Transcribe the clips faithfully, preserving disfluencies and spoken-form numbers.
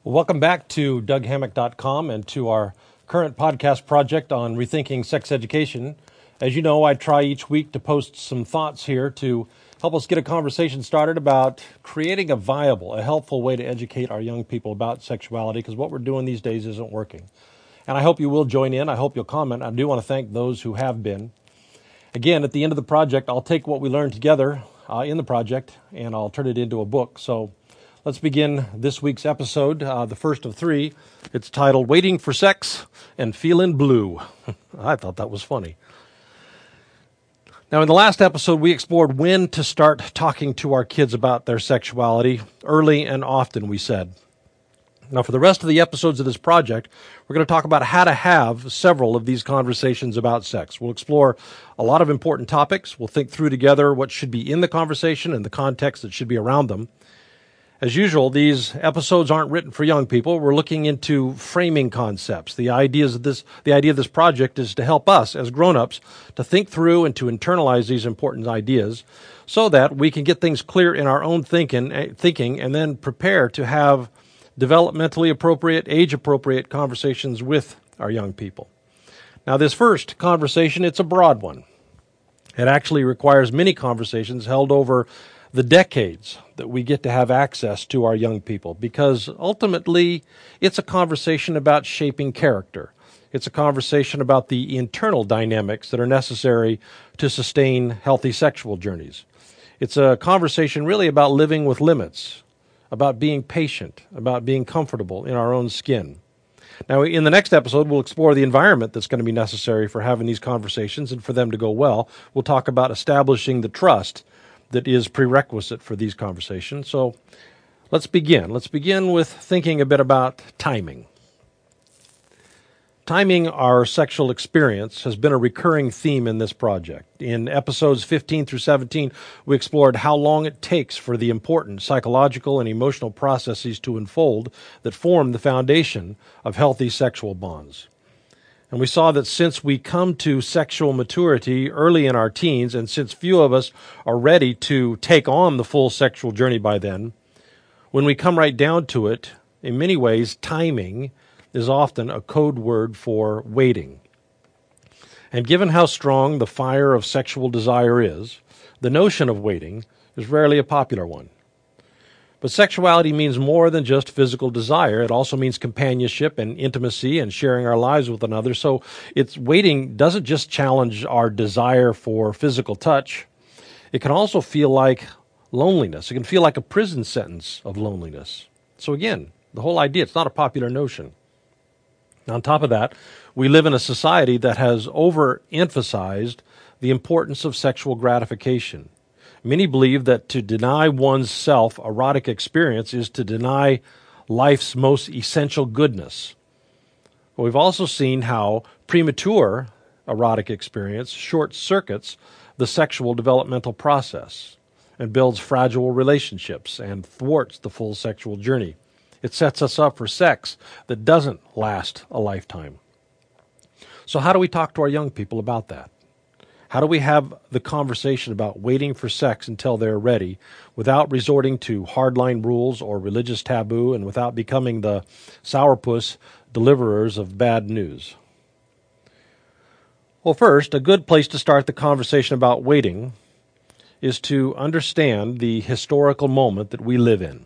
Welcome back to Doug Hammock dot com and to our current podcast project on rethinking sex education. As you know, I try each week to post some thoughts here to help us get a conversation started about creating a viable, a helpful way to educate our young people about sexuality, because what we're doing these days isn't working. And I hope you will join in. I hope you'll comment. I do want to thank those who have been. Again, at the end of the project, I'll take what we learned together uh, in the project and I'll turn it into a book. So let's begin this week's episode, uh, the first of three. It's titled Waiting for Sex and Feeling Blue. I thought that was funny. Now, in the last episode, we explored when to start talking to our kids about their sexuality. Early and often, we said. Now, for the rest of the episodes of this project, we're going to talk about how to have several of these conversations about sex. We'll explore a lot of important topics. We'll think through together what should be in the conversation and the context that should be around them. As usual, these episodes aren't written for young people. We're looking into framing concepts. The ideas of this, the idea of this project is to help us as grown-ups to think through and to internalize these important ideas so that we can get things clear in our own thinking, thinking and then prepare to have developmentally appropriate, age-appropriate conversations with our young people. Now, this first conversation, it's a broad one. It actually requires many conversations held over the decades that we get to have access to our young people, because ultimately it's a conversation about shaping character. It's a conversation about the internal dynamics that are necessary to sustain healthy sexual journeys. It's a conversation really about living with limits, about being patient, about being comfortable in our own skin. Now, in the next episode, we'll explore the environment that's going to be necessary for having these conversations and for them to go well. We'll talk about establishing the trust that is prerequisite for these conversations. So let's begin. Let's begin with thinking a bit about timing. Timing our sexual experience has been a recurring theme in this project. In episodes fifteen through seventeen, we explored how long it takes for the important psychological and emotional processes to unfold that form the foundation of healthy sexual bonds. And we saw that since we come to sexual maturity early in our teens, and since few of us are ready to take on the full sexual journey by then, when we come right down to it, in many ways, timing is often a code word for waiting. And given how strong the fire of sexual desire is, the notion of waiting is rarely a popular one. But sexuality means more than just physical desire. It also means companionship and intimacy and sharing our lives with another. So it's waiting doesn't just challenge our desire for physical touch. It can also feel like loneliness. It can feel like a prison sentence of loneliness. So again, the whole idea, it's not a popular notion. On top of that, we live in a society that has overemphasized the importance of sexual gratification. Many believe that to deny one's self erotic experience is to deny life's most essential goodness. But we've also seen how premature erotic experience short-circuits the sexual developmental process and builds fragile relationships and thwarts the full sexual journey. It sets us up for sex that doesn't last a lifetime. So how do we talk to our young people about that? How do we have the conversation about waiting for sex until they're ready without resorting to hardline rules or religious taboo and without becoming the sourpuss deliverers of bad news? Well, first, a good place to start the conversation about waiting is to understand the historical moment that we live in.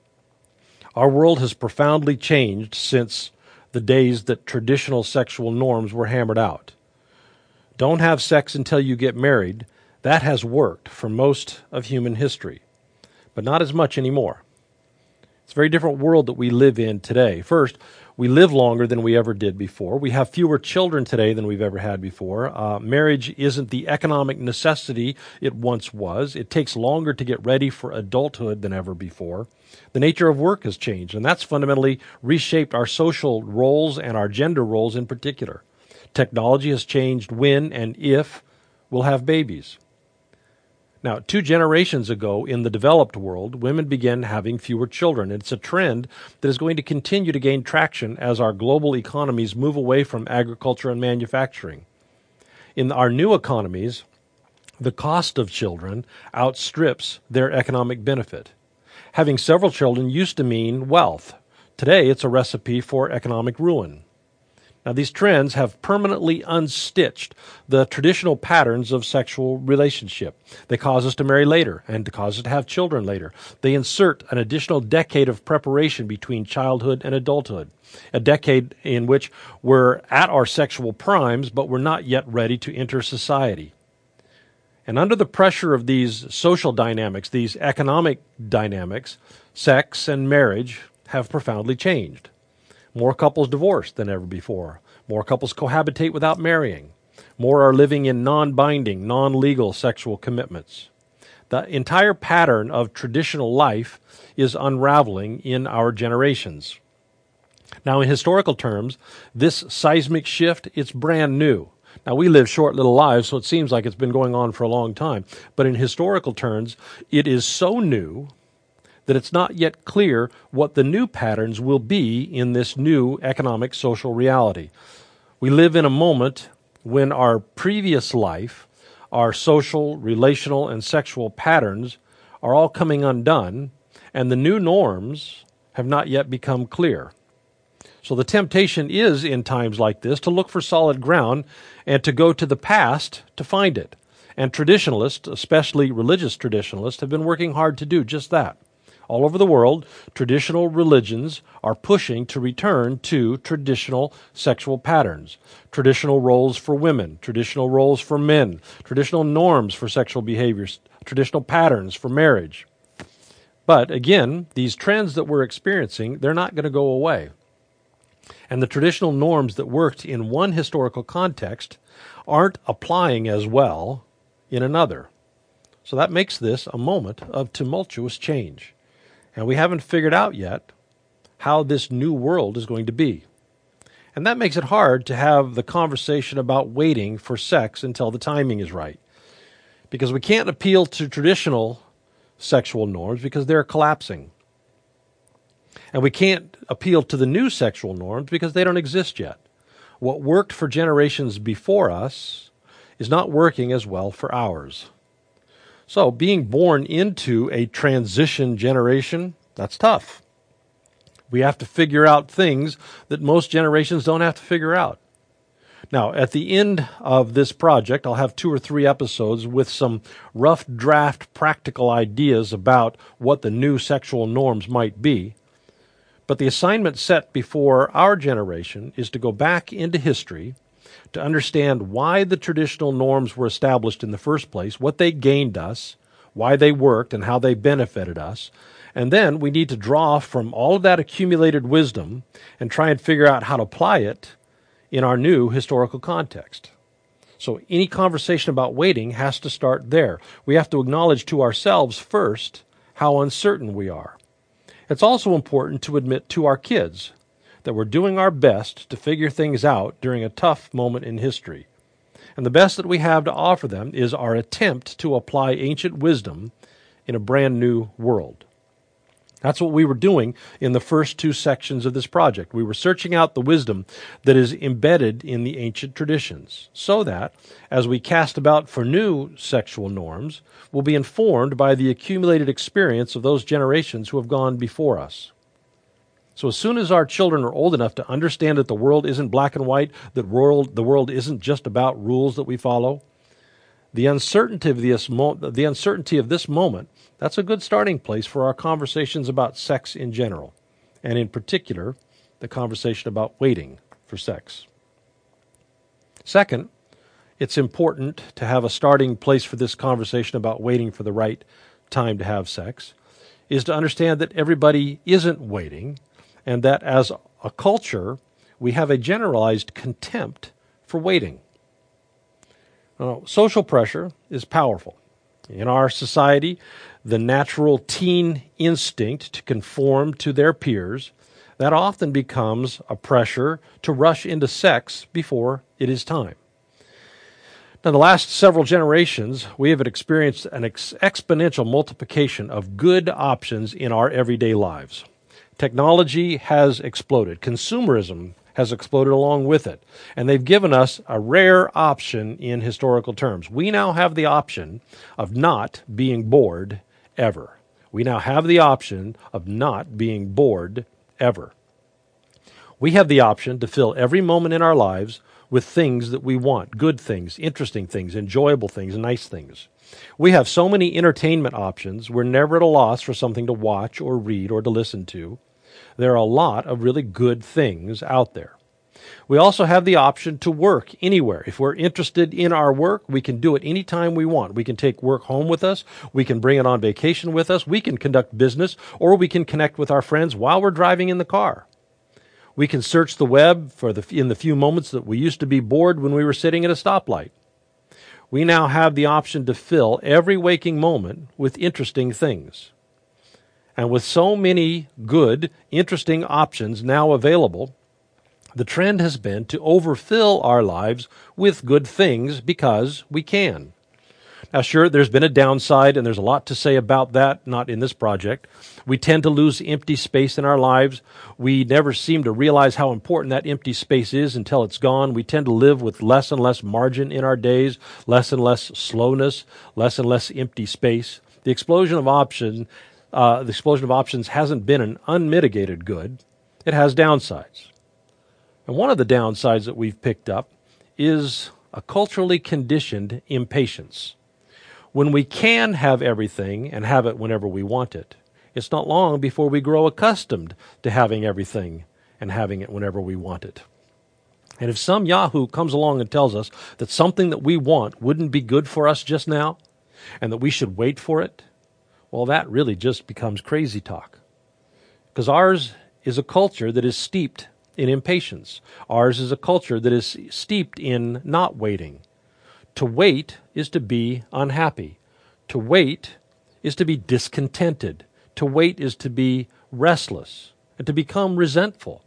Our world has profoundly changed since the days that traditional sexual norms were hammered out. Don't have sex until you get married. That has worked for most of human history, but not as much anymore. It's a very different world that we live in today. First, we live longer than we ever did before. We have fewer children today than we've ever had before. Uh, marriage isn't the economic necessity it once was. It takes longer to get ready for adulthood than ever before. The nature of work has changed, and that's fundamentally reshaped our social roles and our gender roles in particular. Technology has changed when and if we'll have babies. Now, two generations ago in the developed world, women began having fewer children. It's a trend that is going to continue to gain traction as our global economies move away from agriculture and manufacturing. In our new economies, the cost of children outstrips their economic benefit. Having several children used to mean wealth. Today, it's a recipe for economic ruin. Now, these trends have permanently unstitched the traditional patterns of sexual relationship. They cause us to marry later and to cause us to have children later. They insert an additional decade of preparation between childhood and adulthood, a decade in which we're at our sexual primes, but we're not yet ready to enter society. And under the pressure of these social dynamics, these economic dynamics, sex and marriage have profoundly changed. More couples divorce than ever before. More couples cohabitate without marrying. More are living in non-binding, non-legal sexual commitments. The entire pattern of traditional life is unraveling in our generations. Now, in historical terms, this seismic shift, it's brand new. Now, we live short little lives, so it seems like it's been going on for a long time. But in historical terms, it is so new that it's not yet clear what the new patterns will be in this new economic social reality. We live in a moment when our previous life, our social, relational, and sexual patterns are all coming undone, and the new norms have not yet become clear. So the temptation is, in times like this, to look for solid ground and to go to the past to find it. And traditionalists, especially religious traditionalists, have been working hard to do just that. All over the world, traditional religions are pushing to return to traditional sexual patterns, traditional roles for women, traditional roles for men, traditional norms for sexual behaviors, traditional patterns for marriage. But again, these trends that we're experiencing, they're not going to go away. And the traditional norms that worked in one historical context aren't applying as well in another. So that makes this a moment of tumultuous change. And we haven't figured out yet how this new world is going to be. And that makes it hard to have the conversation about waiting for sex until the timing is right. Because we can't appeal to traditional sexual norms because they're collapsing. And we can't appeal to the new sexual norms because they don't exist yet. What worked for generations before us is not working as well for ours. So being born into a transition generation, that's tough. We have to figure out things that most generations don't have to figure out. Now, at the end of this project, I'll have two or three episodes with some rough draft practical ideas about what the new sexual norms might be. But the assignment set before our generation is to go back into history to understand why the traditional norms were established in the first place, what they gained us, why they worked, and how they benefited us. And then we need to draw from all of that accumulated wisdom and try and figure out how to apply it in our new historical context. So any conversation about waiting has to start there. We have to acknowledge to ourselves first how uncertain we are. It's also important to admit to our kids that we're doing our best to figure things out during a tough moment in history. And the best that we have to offer them is our attempt to apply ancient wisdom in a brand new world. That's what we were doing in the first two sections of this project. We were searching out the wisdom that is embedded in the ancient traditions, so that, as we cast about for new sexual norms, we'll be informed by the accumulated experience of those generations who have gone before us. So as soon as our children are old enough to understand that the world isn't black and white, that world, the world isn't just about rules that we follow, the uncertainty of this, mo- the uncertainty of this moment, that's a good starting place for our conversations about sex in general, and in particular, the conversation about waiting for sex. Second, it's important to have a starting place for this conversation about waiting for the right time to have sex, is to understand that everybody isn't waiting, and that as a culture, we have a generalized contempt for waiting. Now, social pressure is powerful. In our society, the natural teen instinct to conform to their peers, that often becomes a pressure to rush into sex before it is time. Now, the last several generations, we have experienced an ex- exponential multiplication of good options in our everyday lives. Technology has exploded. Consumerism has exploded along with it. And they've given us a rare option in historical terms. We now have the option of not being bored ever. We now have the option of not being bored ever. We have the option to fill every moment in our lives with things that we want, good things, interesting things, enjoyable things, nice things. We have so many entertainment options, we're never at a loss for something to watch or read or to listen to. There are a lot of really good things out there. We also have the option to work anywhere. If we're interested in our work, we can do it anytime we want. We can take work home with us. We can bring it on vacation with us. We can conduct business, or we can connect with our friends while we're driving in the car. We can search the web for the, in the few moments that we used to be bored when we were sitting at a stoplight. We now have the option to fill every waking moment with interesting things. And with so many good, interesting options now available, the trend has been to overfill our lives with good things because we can. Now, sure, there's been a downside, and there's a lot to say about that, not in this project. We tend to lose empty space in our lives. We never seem to realize how important that empty space is until it's gone. We tend to live with less and less margin in our days, less and less slowness, less and less empty space. The explosion of option, uh, the explosion of options hasn't been an unmitigated good. It has downsides. And one of the downsides that we've picked up is a culturally conditioned impatience. When we can have everything and have it whenever we want it, it's not long before we grow accustomed to having everything and having it whenever we want it. And if some yahoo comes along and tells us that something that we want wouldn't be good for us just now, and that we should wait for it, well, that really just becomes crazy talk. Because ours is a culture that is steeped in impatience. Ours is a culture that is steeped in not waiting. To wait is to be unhappy. To wait is to be discontented. To wait is to be restless and to become resentful.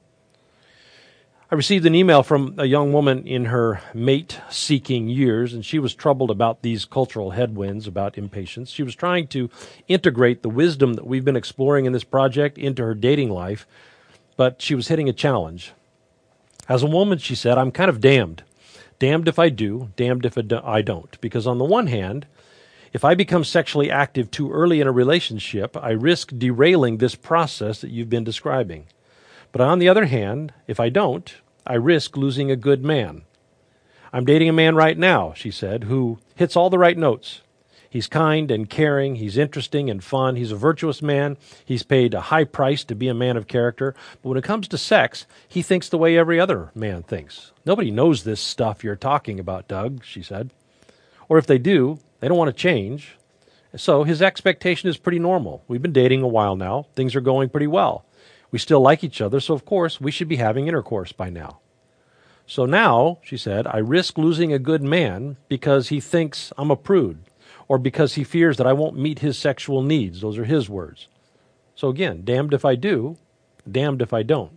I received an email from a young woman in her mate-seeking years, and she was troubled about these cultural headwinds about impatience. She was trying to integrate the wisdom that we've been exploring in this project into her dating life, but she was hitting a challenge. As a woman, she said, I'm kind of damned. Damned if I do, damned if I don't. Because on the one hand, if I become sexually active too early in a relationship, I risk derailing this process that you've been describing. But on the other hand, if I don't, I risk losing a good man. I'm dating a man right now, she said, who hits all the right notes. He's kind and caring. He's interesting and fun. He's a virtuous man. He's paid a high price to be a man of character. But when it comes to sex, he thinks the way every other man thinks. Nobody knows this stuff you're talking about, Doug, she said. Or if they do, they don't want to change. So his expectation is pretty normal. We've been dating a while now. Things are going pretty well. We still like each other, so of course we should be having intercourse by now. So now, she said, I risk losing a good man because he thinks I'm a prude, or because he fears that I won't meet his sexual needs. Those are his words. So again, damned if I do, damned if I don't.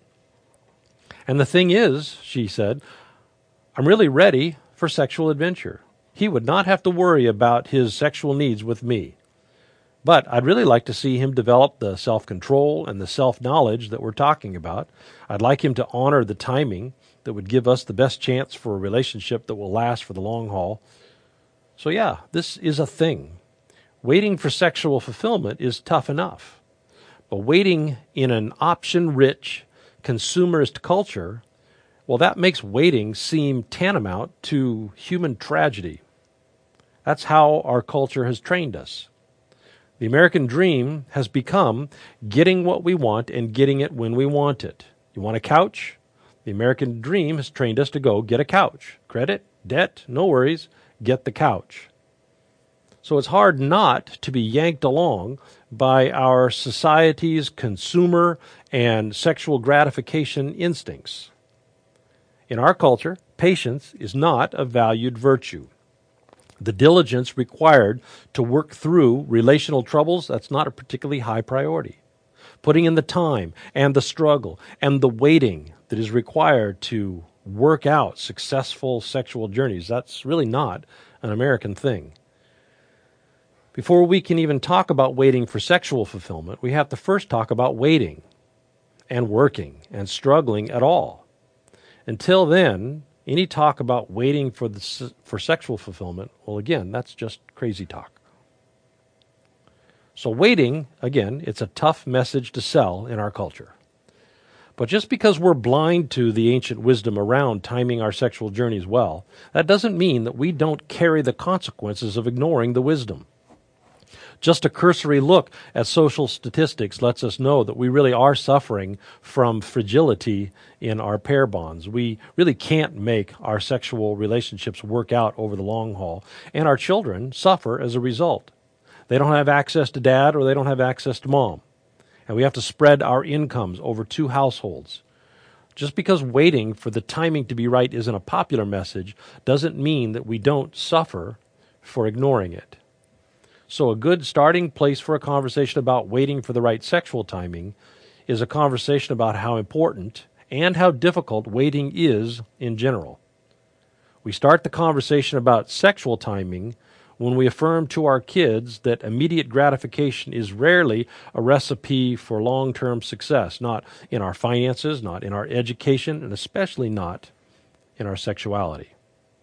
And the thing is, she said, I'm really ready for sexual adventure. He would not have to worry about his sexual needs with me. But I'd really like to see him develop the self-control and the self-knowledge that we're talking about. I'd like him to honor the timing that would give us the best chance for a relationship that will last for the long haul. So yeah, this is a thing. Waiting for sexual fulfillment is tough enough. But waiting in an option-rich, consumerist culture, well, that makes waiting seem tantamount to human tragedy. That's how our culture has trained us. The American dream has become getting what we want and getting it when we want it. You want a couch? The American dream has trained us to go get a couch. Credit, debt, no worries, get the couch. So it's hard not to be yanked along by our society's consumer and sexual gratification instincts. In our culture, patience is not a valued virtue. The diligence required to work through relational troubles, that's not a particularly high priority. Putting in the time and the struggle and the waiting that is required to work out successful sexual journeys, that's really not an American thing. Before we can even talk about waiting for sexual fulfillment, we have to first talk about waiting and working and struggling at all. Until then, any talk about waiting for the, for sexual fulfillment, well, again, that's just crazy talk. So waiting, again, it's a tough message to sell in our culture. But just because we're blind to the ancient wisdom around timing our sexual journeys well, that doesn't mean that we don't carry the consequences of ignoring the wisdom. Just a cursory look at social statistics lets us know that we really are suffering from fragility in our pair bonds. We really can't make our sexual relationships work out over the long haul, and our children suffer as a result. They don't have access to dad or they don't have access to mom. And we have to spread our incomes over two households. Just because waiting for the timing to be right isn't a popular message doesn't mean that we don't suffer for ignoring it. So a good starting place for a conversation about waiting for the right sexual timing is a conversation about how important and how difficult waiting is in general. We start the conversation about sexual timing when we affirm to our kids that immediate gratification is rarely a recipe for long-term success, not in our finances, not in our education, and especially not in our sexuality.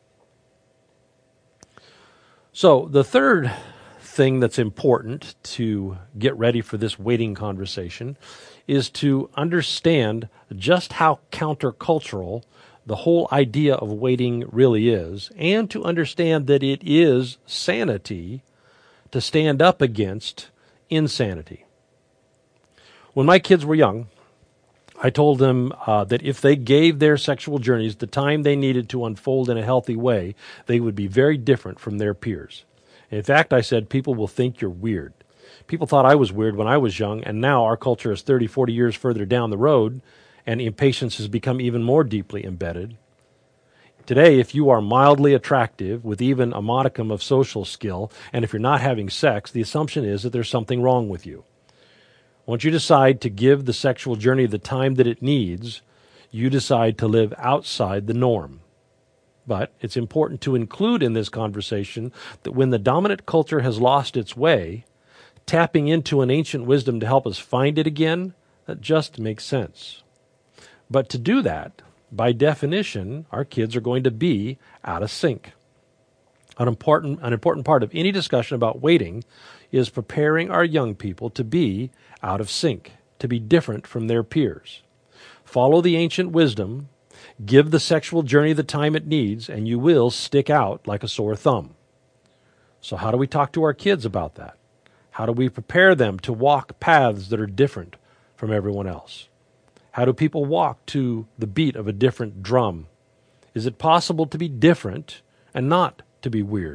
So the third thing that's important to get ready for this waiting conversation is to understand just how countercultural the whole idea of waiting really is, and to understand that it is sanity to stand up against insanity. When my kids were young, I told them uh, that if they gave their sexual journeys the time they needed to unfold in a healthy way, they would be very different from their peers. In fact, I said, people will think you're weird. People thought I was weird when I was young, and now our culture is thirty, forty years further down the road, and impatience has become even more deeply embedded. Today, if you are mildly attractive with even a modicum of social skill, and if you're not having sex, the assumption is that there's something wrong with you. Once you decide to give the sexual journey the time that it needs, you decide to live outside the norm. But it's important to include in this conversation that when the dominant culture has lost its way, tapping into an ancient wisdom to help us find it again, that just makes sense. But to do that, by definition, our kids are going to be out of sync. An important, an important part of any discussion about waiting is preparing our young people to be out of sync, to be different from their peers. Follow the ancient wisdom, give the sexual journey the time it needs, and you will stick out like a sore thumb. So how do we talk to our kids about that? How do we prepare them to walk paths that are different from everyone else? How do people walk to the beat of a different drum? Is it possible to be different and not to be weird?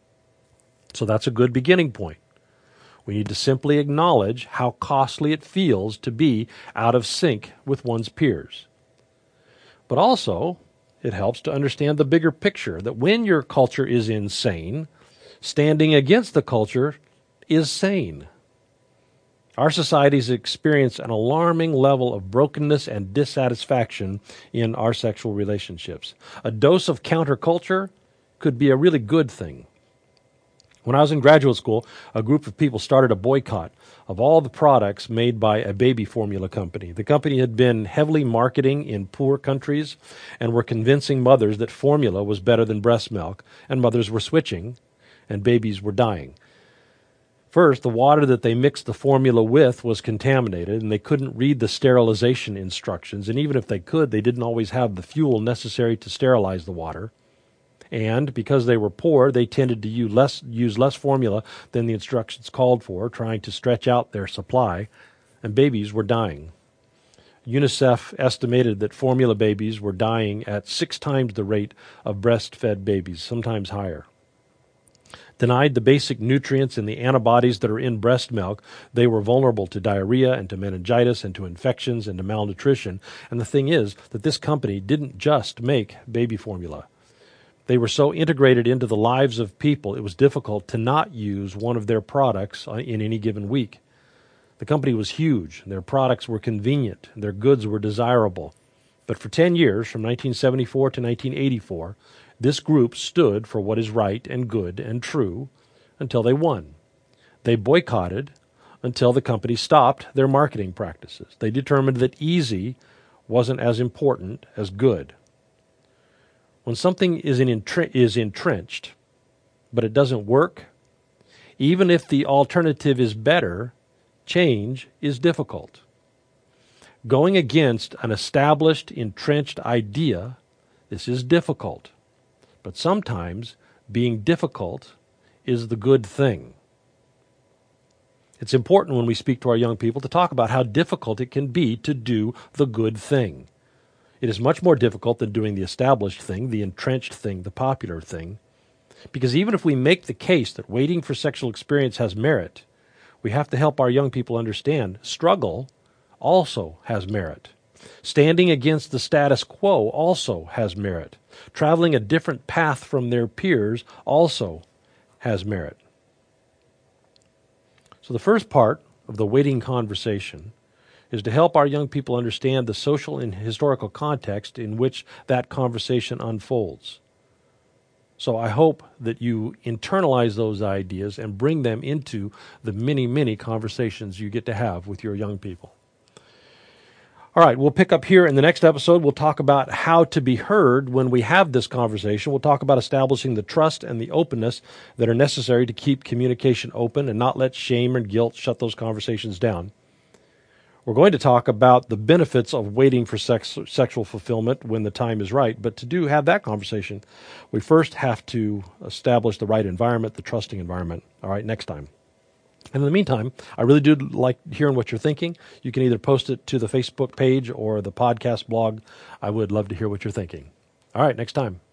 So that's a good beginning point. We need to simply acknowledge how costly it feels to be out of sync with one's peers. But also, it helps to understand the bigger picture, that when your culture is insane, standing against the culture is sane. Our societies experience an alarming level of brokenness and dissatisfaction in our sexual relationships. A dose of counterculture could be a really good thing. When I was in graduate school, a group of people started a boycott of all the products made by a baby formula company. The company had been heavily marketing in poor countries and were convincing mothers that formula was better than breast milk, and mothers were switching, and babies were dying. First, the water that they mixed the formula with was contaminated, and they couldn't read the sterilization instructions, and even if they could, they didn't always have the fuel necessary to sterilize the water. And because they were poor, they tended to use less, use less formula than the instructions called for, trying to stretch out their supply, and babies were dying. UNICEF estimated that formula babies were dying at six times the rate of breastfed babies, sometimes higher. Denied the basic nutrients and the antibodies that are in breast milk, they were vulnerable to diarrhea and to meningitis and to infections and to malnutrition. And the thing is that this company didn't just make baby formula. They were so integrated into the lives of people, it was difficult to not use one of their products in any given week. The company was huge, their products were convenient, their goods were desirable. But for ten years, from nineteen seventy-four to nineteen eighty-four, this group stood for what is right and good and true until they won. They boycotted until the company stopped their marketing practices. They determined that easy wasn't as important as good. When something is, in entre- is entrenched, but it doesn't work, even if the alternative is better, change is difficult. Going against an established, entrenched idea, this is difficult. But sometimes being difficult is the good thing. It's important when we speak to our young people to talk about how difficult it can be to do the good thing. It is much more difficult than doing the established thing, the entrenched thing, the popular thing. Because even if we make the case that waiting for sexual experience has merit, we have to help our young people understand struggle also has merit. Standing against the status quo also has merit. Traveling a different path from their peers also has merit. So the first part of the waiting conversation is to help our young people understand the social and historical context in which that conversation unfolds. So I hope that you internalize those ideas and bring them into the many, many conversations you get to have with your young people. All right, we'll pick up here in the next episode. We'll talk about how to be heard when we have this conversation. We'll talk about establishing the trust and the openness that are necessary to keep communication open and not let shame and guilt shut those conversations down. We're going to talk about the benefits of waiting for sex, sexual fulfillment when the time is right. But to do have that conversation, we first have to establish the right environment, the trusting environment. All right, next time. And in the meantime, I really do like hearing what you're thinking. You can either post it to the Facebook page or the podcast blog. I would love to hear what you're thinking. All right, next time.